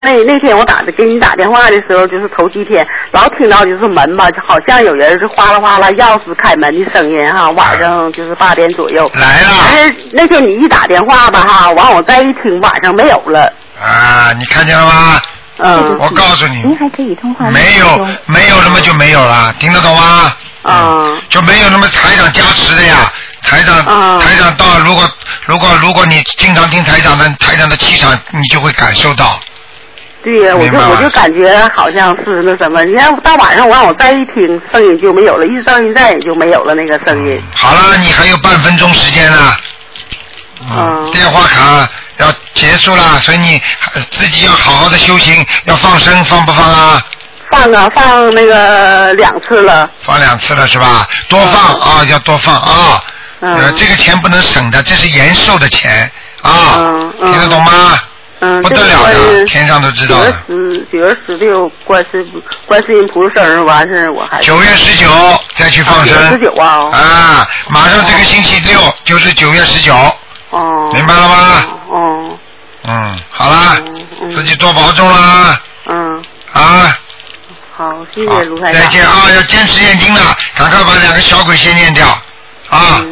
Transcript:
那天我给你打电话的时候，就是头几天，老听到就是门吧，好像有人是哗啦哗啦钥匙开门的声音哈，晚上就是8点左右来了。 但是那天你一打电话吧哈，完我再一听，晚上没有了。 啊，你看见了吗？我告诉你， 您还可以通话。 没有那么就没有了，听得懂吗？就没有那么台长加持的呀。台长到，如果你经常听台长的气场，你就会感受到。 对呀，我就感觉好像是那什么，你看到晚上我再一听，声音就没有了，一声音再也就没有了那个声音。 好了，你还有半分钟时间呢。电话卡要结束了，所以你自己要好好的修行，要放生，放不放啊？ 放啊，放那个2次了。 放2次了是吧？多放啊，要多放啊。这个钱不能省的，这是延寿的钱啊，听得懂吗？不得了的，天上都知道的。 9月16观世音菩萨生日完事我还。 9 月19再去放生。 19啊。 啊，马上这个星期6就是9月19。明白了吗？好啦，自己多保重啦。 好，谢谢卢台长。 再见啊！要坚持念经了，赶快把2个小鬼先念掉啊！